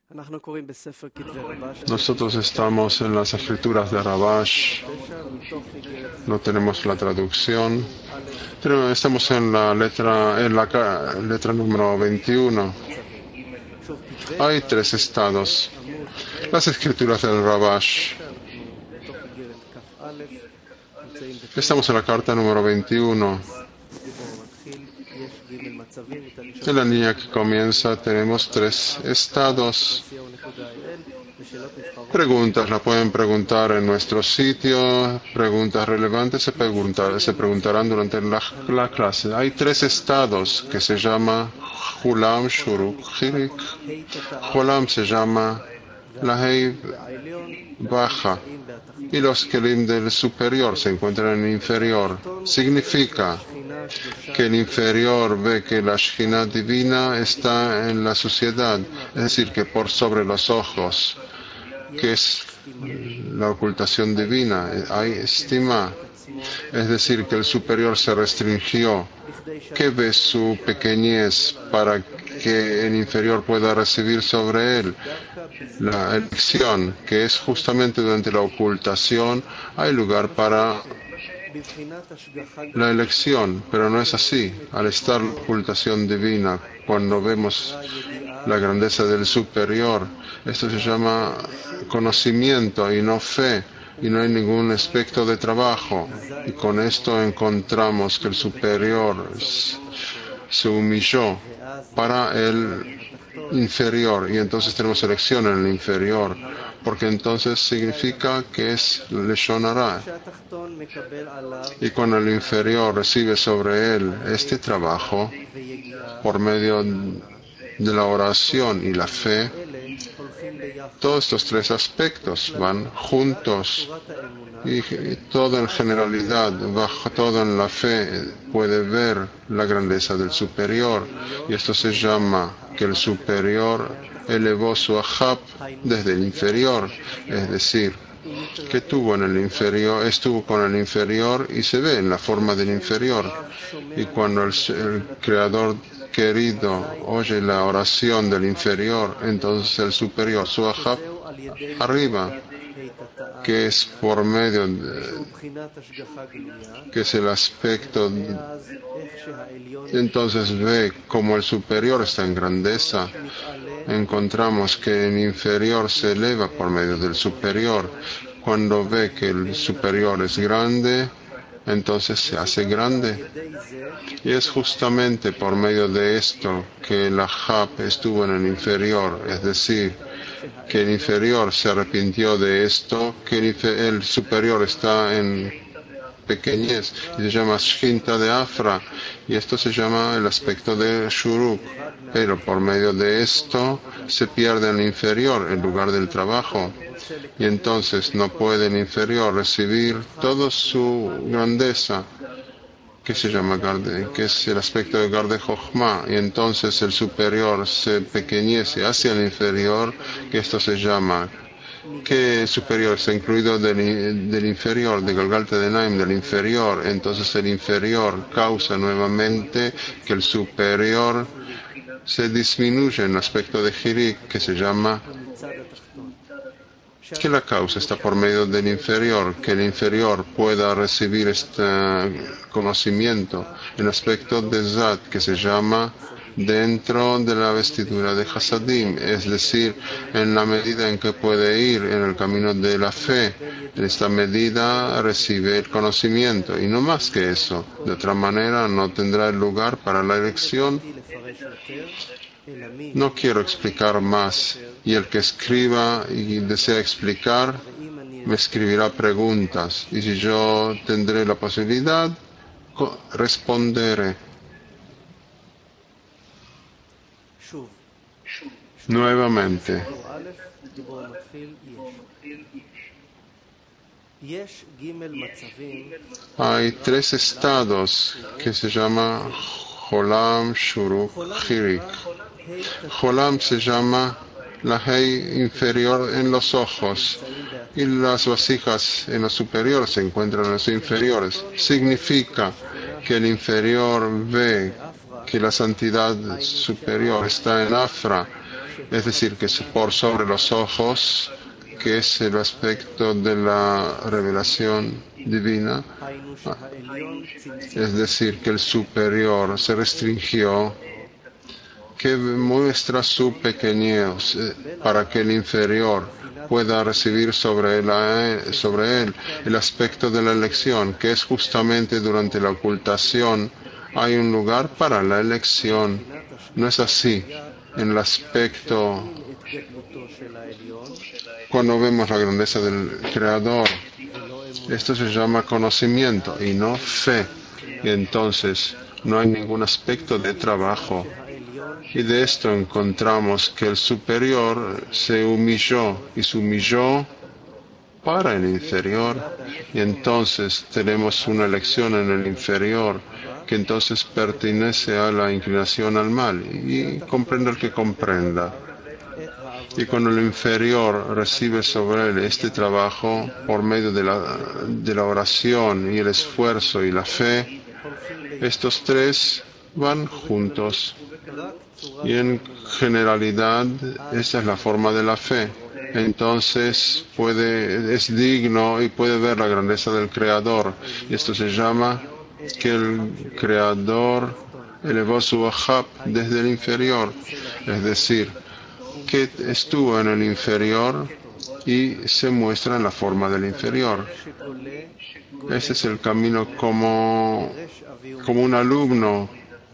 Nosotros estamos en las escrituras de Rabash, no tenemos la traducción, pero estamos en la letra número 21. Hay tres estados. Las escrituras del Rabash. Estamos en la carta número 21. En la línea que comienza tenemos tres estados. Preguntas la pueden preguntar en nuestro sitio. Preguntas relevantes se preguntarán durante la clase. Hay tres estados que se llama Hulam, Shuruk, Hirik. Hulam se llama la Hei baja y los Kelim del superior se encuentran en el inferior. Significa que el inferior ve que la Shekhinah divina está en la suciedad, es decir, que por sobre los ojos, que es la ocultación divina, hay estima, es decir, que el superior se restringió, que ve su pequeñez para que el inferior pueda recibir sobre él la elección, que es justamente durante la ocultación, hay lugar para la elección, pero no es así. Al estar la ocultación divina, cuando vemos la grandeza del superior, esto se llama conocimiento y no fe, y no hay ningún aspecto de trabajo. Y con esto encontramos que el superior se humilló para el inferior, y entonces tenemos elección en el inferior, porque entonces significa que es Leshon Hara. Y cuando el inferior recibe sobre él este trabajo por medio de la oración y la fe, todos estos tres aspectos van juntos, y todo en generalidad, bajo todo en la fe, puede ver la grandeza del superior, y esto se llama que el superior elevó su ahab desde el inferior, es decir, que estuvo con el inferior y se ve en la forma del inferior. Y cuando el Creador querido oye la oración del inferior, entonces el superior, su ahab, arriba, que es por medio que es el aspecto, entonces ve como el superior está en grandeza. Encontramos que el inferior se eleva por medio del superior. Cuando ve que el superior es grande, entonces se hace grande. Y es justamente por medio de esto que el ahab estuvo en el inferior, es decir, que el inferior se arrepintió de esto, que el superior está en pequeñez, y se llama Shkinta de Afra, y esto se llama el aspecto de Shuruk, pero por medio de esto se pierde el inferior en lugar del trabajo, y entonces no puede el inferior recibir toda su grandeza, que se llama Garde, que es el aspecto de Garde Jochma, y entonces el superior se pequeñece hacia el inferior, que esto se llama que el superior está incluido del inferior, de Galgalta de Naim, del inferior, entonces el inferior causa nuevamente que el superior se disminuye en el aspecto de Hirik, que se llama que la causa está por medio del inferior, que el inferior pueda recibir este conocimiento en el aspecto de Zat, que se llama dentro de la vestidura de Hasadim, es decir, en la medida en que puede ir en el camino de la fe, en esta medida recibe el conocimiento, y no más que eso. De otra manera no tendrá el lugar para la elección. No quiero explicar más, y el que escriba y desea explicar, me escribirá preguntas, y si yo tendré la posibilidad, responderé. Nuevamente, hay tres estados que se llaman Jolam, Shuruk, Hirik. Jolam se llama la Hei inferior en los ojos, y las vasijas en los superiores se encuentran en los inferiores. Significa que el inferior ve que la santidad superior está en Afra, es decir, que es por sobre los ojos, que es el aspecto de la revelación divina, es decir, que el superior se restringió, que muestra su pequeñez para que el inferior pueda recibir sobre él el aspecto de la elección, que es justamente durante la ocultación hay un lugar para la elección. No es así en el aspecto cuando vemos la grandeza del Creador. Esto se llama conocimiento y no fe. Y entonces no hay ningún aspecto de trabajo. Y de esto encontramos que el superior se humilló y se humilló para el inferior. Y entonces tenemos una elección en el inferior que entonces pertenece a la inclinación al mal. Y comprenda el que comprenda. Y cuando el inferior recibe sobre él este trabajo por medio de la oración y el esfuerzo y la fe, estos tres van juntos. Y en generalidad esta es la forma de la fe. Entonces es digno y puede ver la grandeza del Creador. Y esto se llama que el Creador elevó su ahab desde el inferior. Es decir, que estuvo en el inferior y se muestra en la forma del inferior. Ese es el camino como un alumno.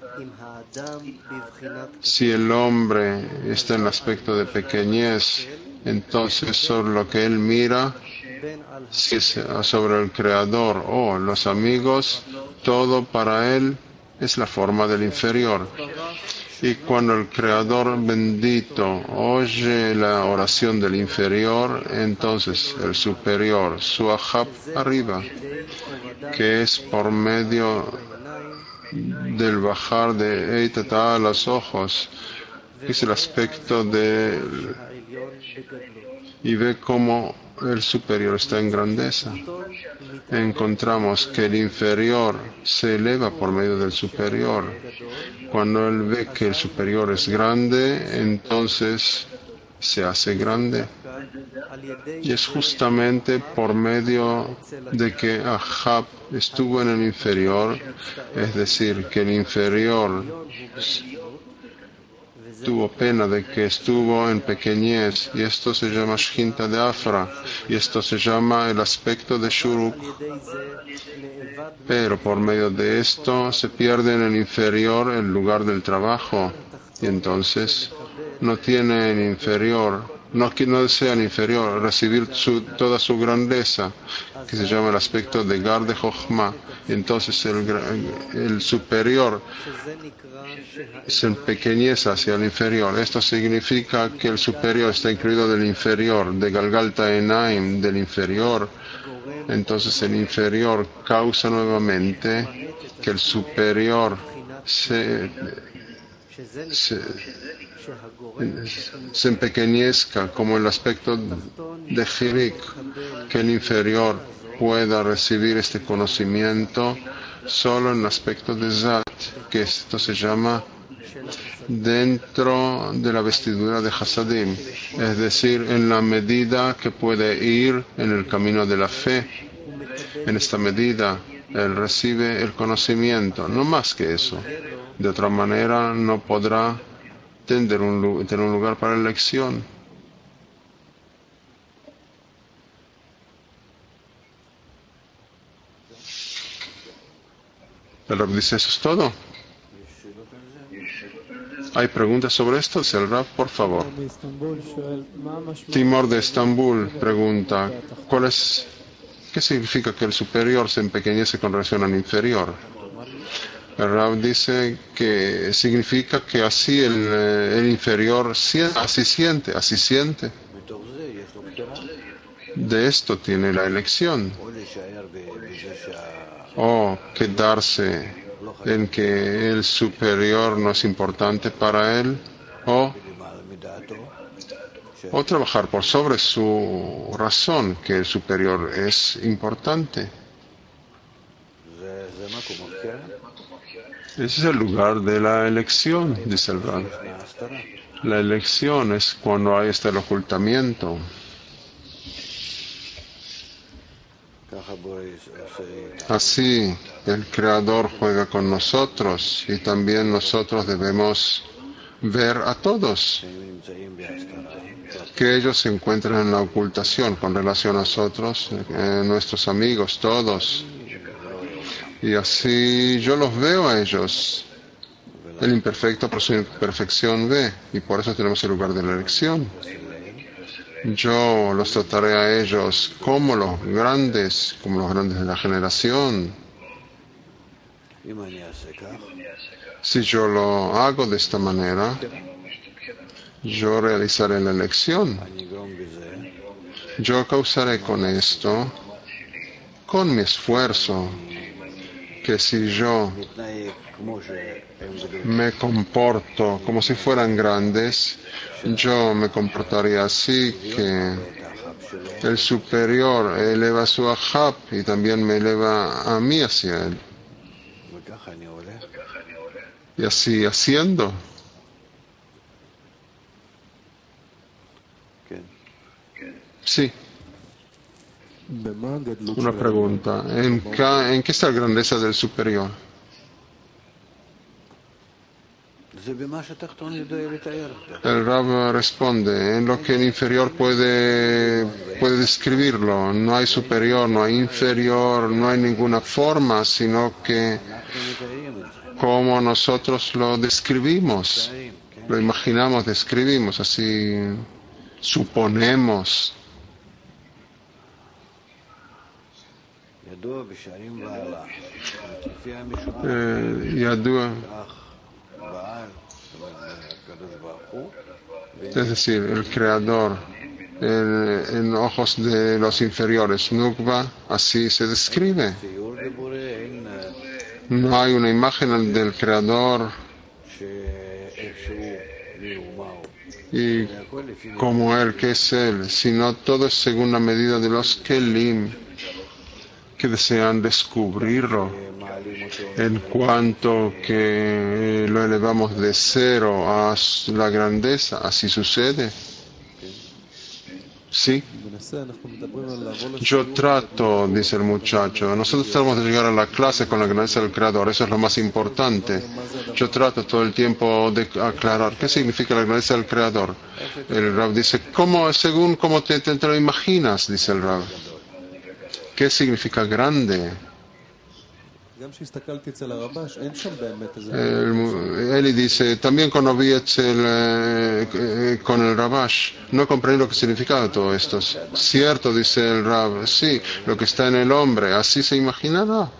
Si el hombre está en el aspecto de pequeñez, entonces sobre lo que él mira, si es sobre el Creador o los amigos, todo para él es la forma del inferior. Y cuando el Creador bendito oye la oración del inferior, entonces el superior, su ahab arriba, que es por medio del bajar de Eitata a los ojos, que es el aspecto y ve cómo el superior está en grandeza. Encontramos que el inferior se eleva por medio del superior. Cuando él ve que el superior es grande, entonces se hace grande. Y es justamente por medio de que Ahab estuvo en el inferior, es decir, que el inferior tuvo pena de que estuvo en pequeñez, y esto se llama Shkinta de Afra, y esto se llama el aspecto de Shuruk. Pero por medio de esto se pierde en el inferior el lugar del trabajo, y entonces no tiene el inferior, no desea el inferior recibir toda su grandeza, que se llama el aspecto de Gar de Jochma. Y entonces el superior se empequeñece hacia el inferior. Esto significa que el superior está incluido del inferior, de Galgalta Enaim, del inferior. Entonces el inferior causa nuevamente que el superior se empequeñezca, como el aspecto de Hirik, que el inferior pueda recibir este conocimiento solo en el aspecto de Zat, que esto se llama dentro de la vestidura de Hasadim, es decir, en la medida que puede ir en el camino de la fe. En esta medida él recibe el conocimiento, no más que eso. De otra manera no podrá tener un lugar para la elección. El Rab dice, ¿eso es todo? ¿Hay preguntas sobre esto? El Rab, por favor. Timor de Estambul pregunta, ¿qué significa que el superior se empequeñece con relación al inferior? El Rab dice que significa que así el inferior así siente. De esto tiene la elección. O quedarse en que el superior no es importante para él, o trabajar por sobre su razón, que el superior es importante. Ese es el lugar de la elección, dice el Rab. La elección es cuando ahí está el ocultamiento. Así el Creador juega con nosotros y también nosotros debemos ver a todos que ellos se encuentran en la ocultación con relación a nosotros, nuestros amigos, todos. Y así yo los veo a ellos. El imperfecto por su imperfección ve, y por eso tenemos el lugar de la elección. Yo los trataré a ellos como los grandes de la generación. Si yo lo hago de esta manera, yo realizaré la elección. Yo causaré con esto, con mi esfuerzo, que si yo me comporto como si fueran grandes, yo me comportaría así, que el superior eleva su ahab y también me eleva a mí hacia él. Y así haciendo. Sí. Una pregunta. ¿En qué está la grandeza del superior? El Rab responde, en lo que el inferior puede describirlo. No hay superior, no hay inferior, no hay ninguna forma, sino que como nosotros lo describimos, lo imaginamos, describimos, así suponemos. Es decir, el Creador en ojos de los inferiores, Nukva, así se describe. No hay una imagen del Creador y como Él, que es Él, sino todo es según la medida de los Kelim que desean descubrirlo, en cuanto que lo elevamos de cero a la grandeza, así sucede. Sí. Yo trato, dice el muchacho, nosotros tratamos de llegar a la clase con la grandeza del Creador, eso es lo más importante. Yo trato todo el tiempo de aclarar qué significa la grandeza del Creador. El Rab dice, según cómo te lo imaginas, dice el Rab. ¿Qué significa grande? Eli dice, también cuando vi con el Rabash, no comprendí lo que significaba todo esto. Cierto, dice el Rab, sí, lo que está en el hombre, así se imaginará.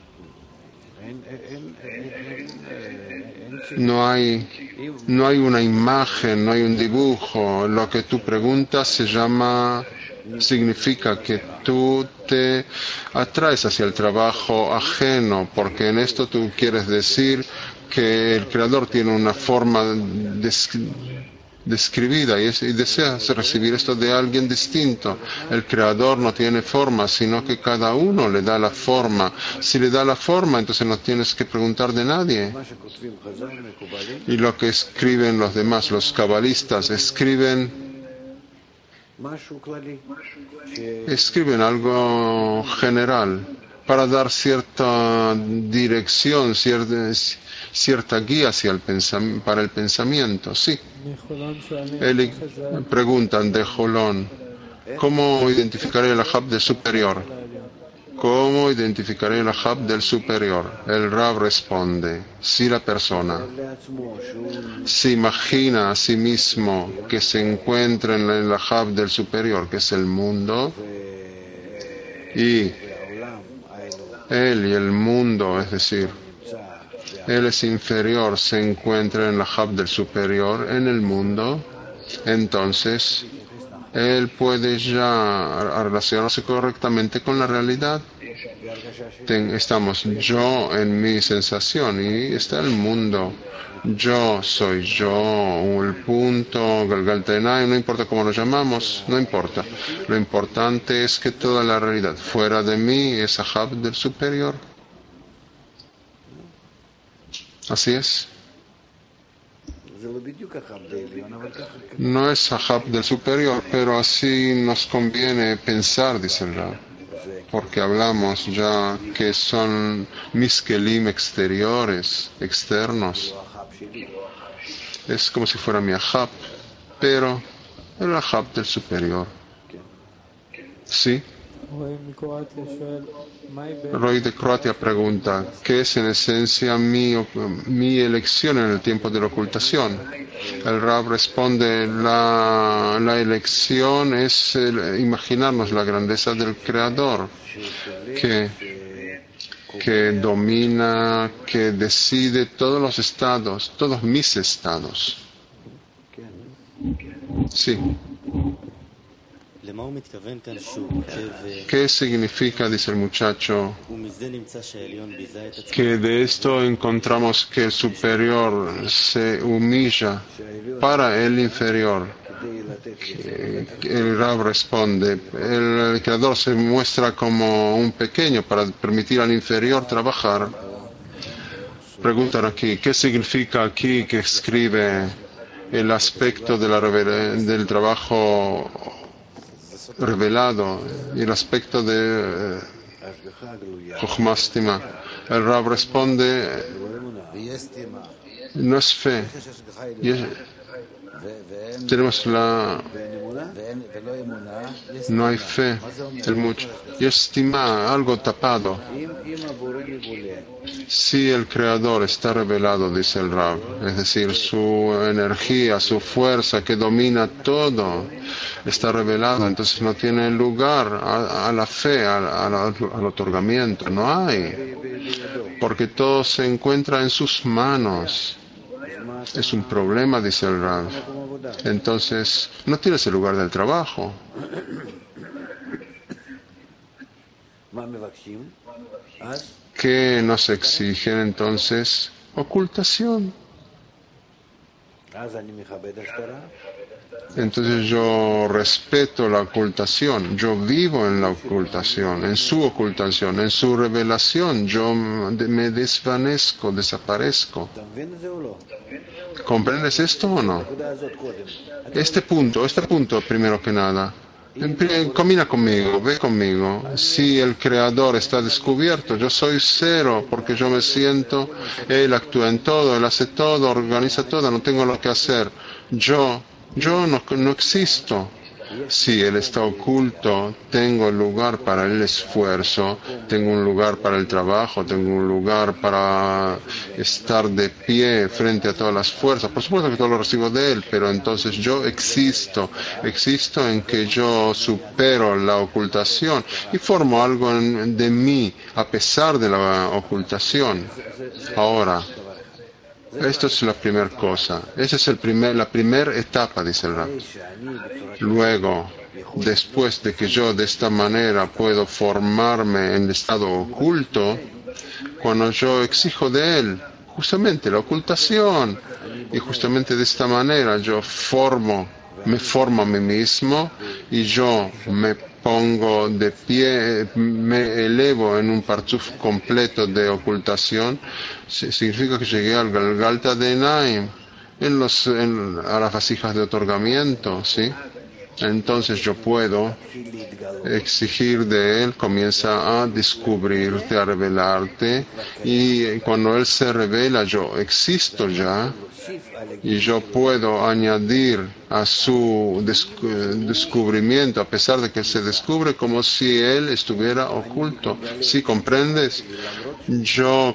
No hay una imagen, no hay un dibujo. Lo que tú preguntas significa que tú te atraes hacia el trabajo ajeno, porque en esto tú quieres decir que el Creador tiene una forma describida y deseas recibir esto de alguien distinto. El Creador no tiene forma, sino que cada uno le da la forma. Si le da la forma, entonces no tienes que preguntar de nadie. Y lo que escriben los demás, los cabalistas, escriben algo general para dar cierta dirección, cierta guía para el pensamiento. Sí. Preguntan de Jolón, ¿cómo identificaré el ahab del superior? ¿Cómo identificaré el ahab del superior? El Rab responde, si la persona se imagina a sí mismo que se encuentra en el ahab del superior, que es el mundo, y él y el mundo, es decir, él es inferior, se encuentra en el ahab del superior, en el mundo, entonces él puede ya relacionarse correctamente con la realidad. Estamos yo en mi sensación y está el mundo. Yo soy yo, el punto, Galgaltenay, no importa cómo lo llamamos, no importa. Lo importante es que toda la realidad fuera de mí es ahab del superior. Así es. No es Ahab del superior, pero así nos conviene pensar, dice el Rab, porque hablamos ya que son mis kelim exteriores, externos. Es como si fuera mi Ahab, pero el Ahab del superior. ¿Sí? Roy de Croacia pregunta, ¿qué es en esencia mi elección en el tiempo de la ocultación? El Rab responde, la elección es imaginarnos la grandeza del Creador, que domina, que decide todos los estados, todos mis estados. Sí. ¿Qué significa, dice el muchacho, que de esto encontramos que el superior se humilla para el inferior? El Rab responde, el creador se muestra como un pequeño para permitir al inferior trabajar. Preguntan aquí, ¿qué significa aquí que escribe el aspecto del trabajo revelado y el aspecto de Chokhmah Stima? El Rab responde, no es fe. Tenemos no hay fe, y estima algo tapado. Si el Creador está revelado, dice el Rab, es decir, su energía, su fuerza que domina todo, está revelado, entonces no tiene lugar a la fe, al otorgamiento, no hay, porque todo se encuentra en sus manos. Es un problema, dice el Rab. Entonces, no tienes el lugar del trabajo. ¿Qué nos exigen entonces? Ocultación. Entonces yo respeto la ocultación, yo vivo en la ocultación, en su revelación, yo me desvanezco, desaparezco. ¿Comprendes esto o no? Este punto primero que nada. Camina conmigo, ve conmigo. Si el Creador está descubierto, yo soy cero, porque yo me siento, Él actúa en todo, Él hace todo, organiza todo, no tengo lo que hacer. Yo no existo. Si Él está oculto, tengo el lugar para el esfuerzo, tengo un lugar para el trabajo, tengo un lugar para estar de pie frente a todas las fuerzas. Por supuesto que todo lo recibo de Él, pero entonces yo existo en que yo supero la ocultación y formo algo de mí a pesar de la ocultación. Ahora, esto es la primera cosa. Esa es la primera etapa, dice el Rab. Luego, después de que yo de esta manera puedo formarme en el estado oculto, cuando yo exijo de él justamente la ocultación, y justamente de esta manera yo me formo a mí mismo y yo me pongo de pie, me elevo en un partuf completo de ocultación, significa que llegué al Galgalta de Naim, a las vasijas de otorgamiento, ¿sí? Entonces yo puedo exigir de él, comienza a descubrirte, a revelarte, y cuando él se revela yo existo ya, y yo puedo añadir a su descubrimiento, a pesar de que él se descubre como si él estuviera oculto. ¿Sí comprendes? Yo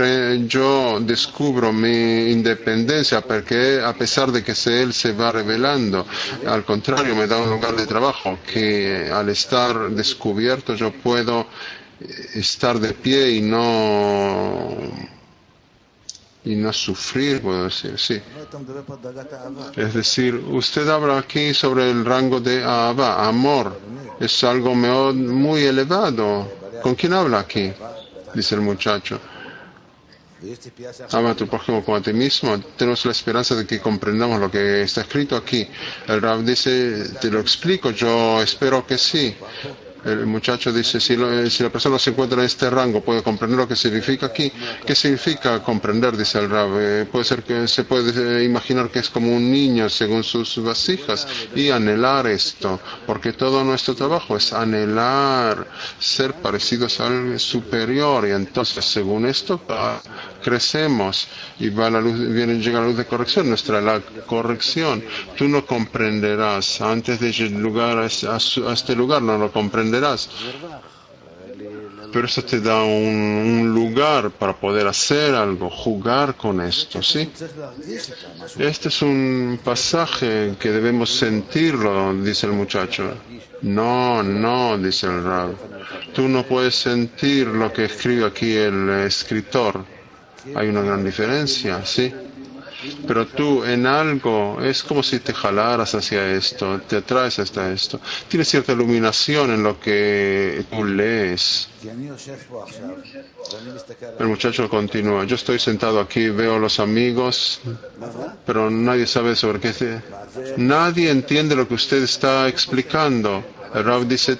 descubro mi independencia porque a pesar de que él se va revelando, al contrario me da un lugar de trabajo que al estar descubierto yo puedo estar de pie y no sufrir, puedo decir, sí. Es decir, usted habla aquí sobre el rango de Ahava, amor. Es algo muy elevado. ¿Con quién habla aquí? Dice el muchacho. Ama a tu prójimo como a ti mismo. Tenemos la esperanza de que comprendamos lo que está escrito aquí. El Rab dice, te lo explico, yo espero que sí. El muchacho dice, si la persona se encuentra en este rango, puede comprender lo que significa aquí. ¿Qué significa comprender? Dice el Rab. Puede ser que se puede imaginar que es como un niño según sus vasijas y anhelar esto, porque todo nuestro trabajo es anhelar ser parecidos al superior, y entonces según esto crecemos y va la luz, llega la luz de corrección, la corrección. Tú no comprenderás antes de llegar a este lugar, no lo comprenderás. Pero eso te da un lugar para poder hacer algo, jugar con esto, ¿sí? Este es un pasaje que debemos sentirlo, dice el muchacho. No, no, dice el Rab. Tú no puedes sentir lo que escribe aquí el escritor. Hay una gran diferencia, ¿sí? Pero tú en algo es como si te jalaras hacia esto, te atraes hasta esto. Tienes cierta iluminación en lo que tú lees. El muchacho continúa. Yo estoy sentado aquí, veo a los amigos, pero nadie sabe sobre qué. Nadie entiende lo que usted está explicando. El Rab dice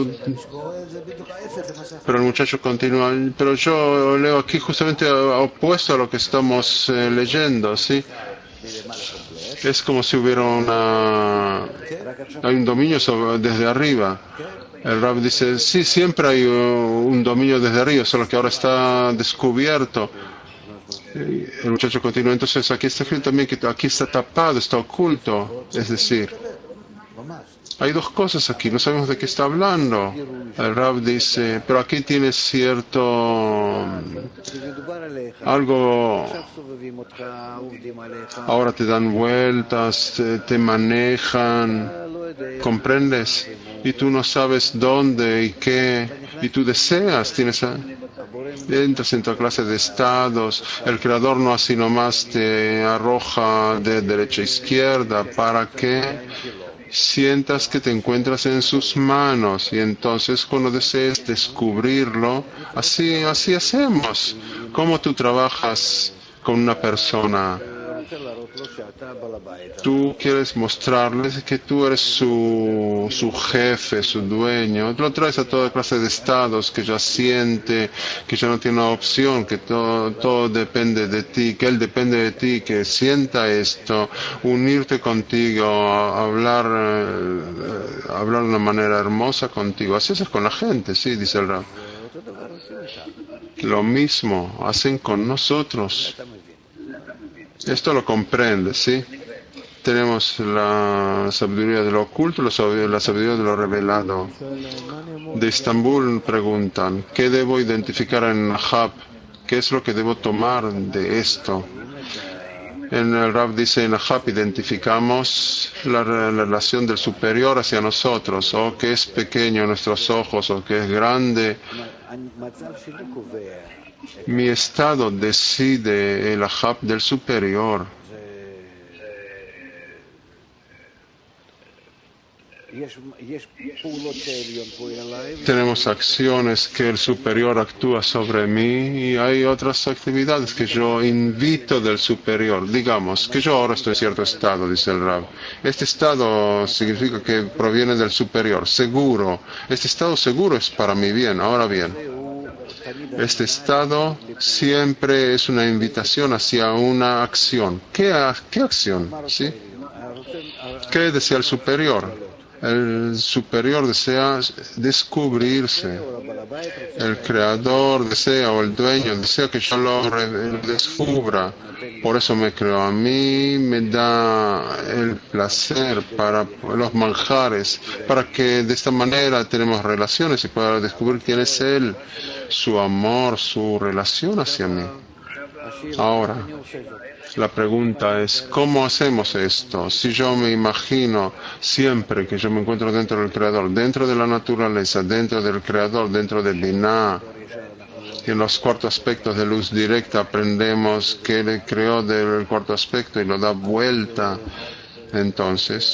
pero el muchacho continúa, pero yo leo aquí justamente opuesto a lo que estamos leyendo, ¿sí? Es como si hubiera hay un dominio desde arriba. El Rab dice, sí, siempre hay un dominio desde arriba, solo que ahora está descubierto. El muchacho continúa, entonces aquí está escrito también que aquí está tapado, está oculto, es decir, hay dos cosas aquí, no sabemos de qué está hablando. El Rab dice, pero aquí tienes algo, ahora te dan vueltas, te manejan, ¿comprendes? Y tú no sabes dónde y qué, y tú deseas, entras en toda clase de estados, el Creador no así nomás te arroja de derecha a izquierda, para que sientas que te encuentras en sus manos, y entonces cuando desees descubrirlo, así hacemos. ¿Cómo tú trabajas con una persona? Tú quieres mostrarles que tú eres su jefe, su dueño. Lo traes a toda clase de estados, que ya siente, que ya no tiene una opción, que todo depende de ti, que él depende de ti, que sienta esto, unirte contigo, hablar de una manera hermosa contigo. Así es con la gente, sí, dice el Rab. Lo mismo hacen con nosotros. Esto lo comprende, ¿sí? Tenemos la sabiduría de lo oculto, la sabiduría de lo revelado. De Estambul preguntan, ¿qué debo identificar en Nahab? ¿Qué es lo que debo tomar de esto? En el Rab dice, en Nahab identificamos la relación del superior hacia nosotros, o que es pequeño en nuestros ojos, o que es grande. Mi estado decide el Ahab del superior. Tenemos acciones que el superior actúa sobre mí, y hay otras actividades que yo invito del superior. Digamos que yo ahora estoy en cierto estado, dice el Rab. Este estado significa que proviene del superior, seguro. Este estado seguro es para mi bien. Ahora bien, este estado siempre es una invitación hacia una acción. ¿Qué acción? ¿Sí? ¿Qué desea el superior? El superior desea descubrirse. El creador desea, o el dueño desea que yo lo descubra. Por eso me creó a mí, me da el placer para los manjares, para que de esta manera tenemos relaciones y pueda descubrir quién es Él, su amor, su relación hacia mí. Ahora, la pregunta es, ¿cómo hacemos esto? Si yo me imagino siempre que yo me encuentro dentro del Creador, dentro de la naturaleza, dentro del Creador, dentro de Binah, y en los cuartos aspectos de luz directa aprendemos que Él creó del cuarto aspecto y lo da vuelta, entonces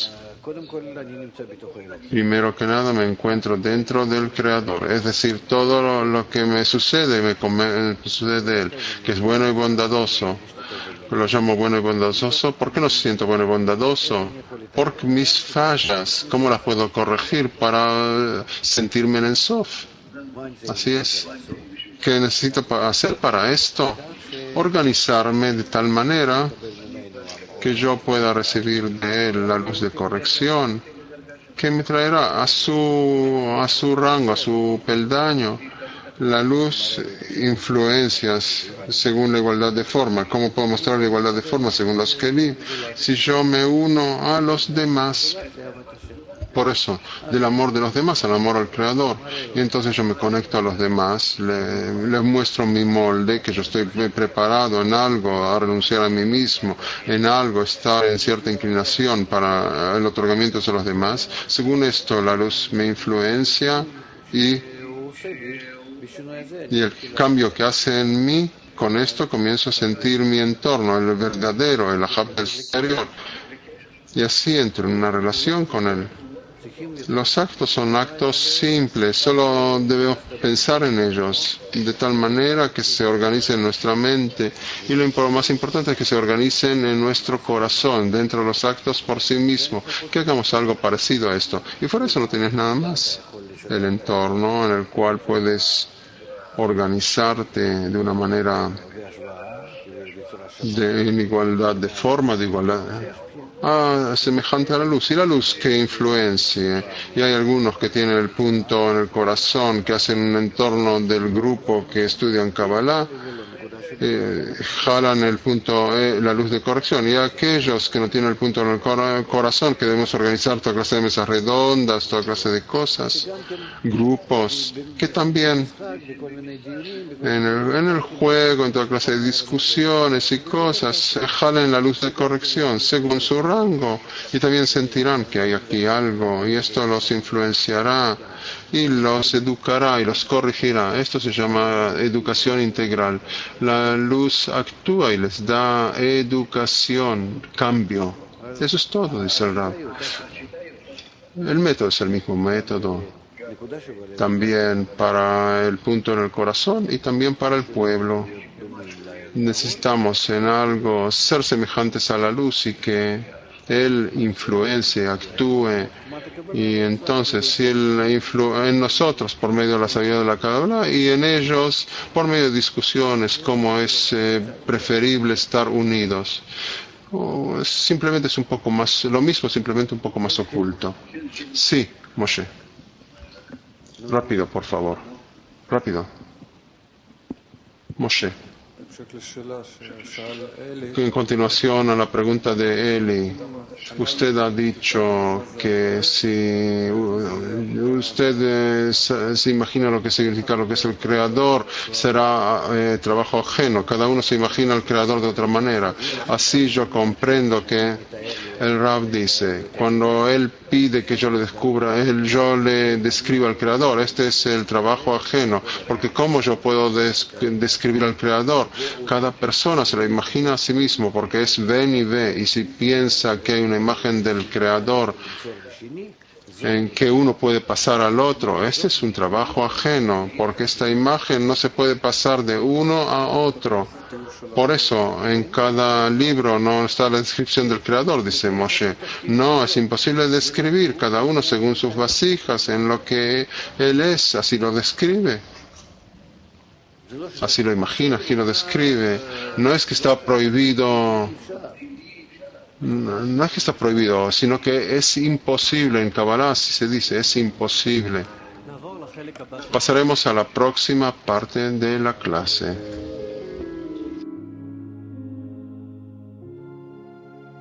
Primero que nada me encuentro dentro del Creador, es decir, todo lo que me sucede me sucede de Él, que es bueno y bondadoso. Lo llamo bueno y bondadoso. ¿Por qué no siento bueno y bondadoso? Porque mis fallas, ¿cómo las puedo corregir para sentirme en el Sof? Así es. ¿Qué necesito hacer para esto? Organizarme de tal manera que yo pueda recibir de Él la luz de corrección, que me traerá a su rango, a su peldaño, la luz, influencias según la igualdad de forma. ¿Cómo puedo mostrar la igualdad de forma según los Kelim? Si yo me uno a los demás. Por eso, del amor de los demás al amor al Creador. Y entonces yo me conecto a los demás, les muestro mi molde, que yo estoy preparado en algo a renunciar a mí mismo, en algo estar en cierta inclinación para el otorgamiento a los demás. Según esto, la luz me influencia y el cambio que hace en mí, con esto comienzo a sentir mi entorno, el verdadero, el ahab del exterior. Y así entro en una relación con él. Los actos son actos simples, solo debemos pensar en ellos, de tal manera que se organicen en nuestra mente, y lo más importante es que se organicen en nuestro corazón, dentro de los actos por sí mismos, que hagamos algo parecido a esto. Y por eso no tienes nada más. El entorno en el cual puedes organizarte de una manera en igualdad de forma, de igualdad semejante a la luz, y la luz que influencie. Y hay algunos que tienen el punto en el corazón, que hacen un entorno del grupo que estudian Kabbalah, jalan el punto, la luz de corrección, y aquellos que no tienen el punto en el corazón, que debemos organizar toda clase de mesas redondas, toda clase de cosas, grupos, que también en el juego, en toda clase de discusiones y cosas, jalen la luz de corrección según su rango, y también sentirán que hay aquí algo, y esto los influenciará y los educará y los corregirá. Esto se llama educación integral. La luz actúa y les da educación, cambio. Eso es todo, dice el Rab. El método es el mismo método, también para el punto en el corazón y también para el pueblo. Necesitamos en algo ser semejantes a la luz y que Él influencie, actúe, y entonces si Él influye en nosotros por medio de la sabiduría de la Kabbalah y en ellos por medio de discusiones, cómo es preferible estar unidos. Simplemente es un poco más, lo mismo, simplemente un poco más oculto. Sí, Moshe. Rápido, por favor. Rápido. Moshe. En continuación a la pregunta de Eli, usted ha dicho que si usted se imagina lo que significa lo que es el creador, será trabajo ajeno. Cada uno se imagina al creador de otra manera. Así yo comprendo que el Rab dice, cuando él pide que yo le descubra, yo le describa al creador. Este es el trabajo ajeno, porque ¿cómo yo puedo describir al creador? Cada persona se lo imagina a sí mismo, porque es ven y ve, y si piensa que hay una imagen del creador en que uno puede pasar al otro, este es un trabajo ajeno, porque esta imagen no se puede pasar de uno a otro. Por eso en cada libro no está la descripción del creador, dice Moshe. No, es imposible describir, cada uno según sus vasijas, en lo que él es, así lo describe. Así lo imagina, así lo describe. No es que está prohibido, no es que está prohibido, sino que es imposible. En Kabbalah así se dice, es imposible. Pasaremos a la próxima parte de la clase.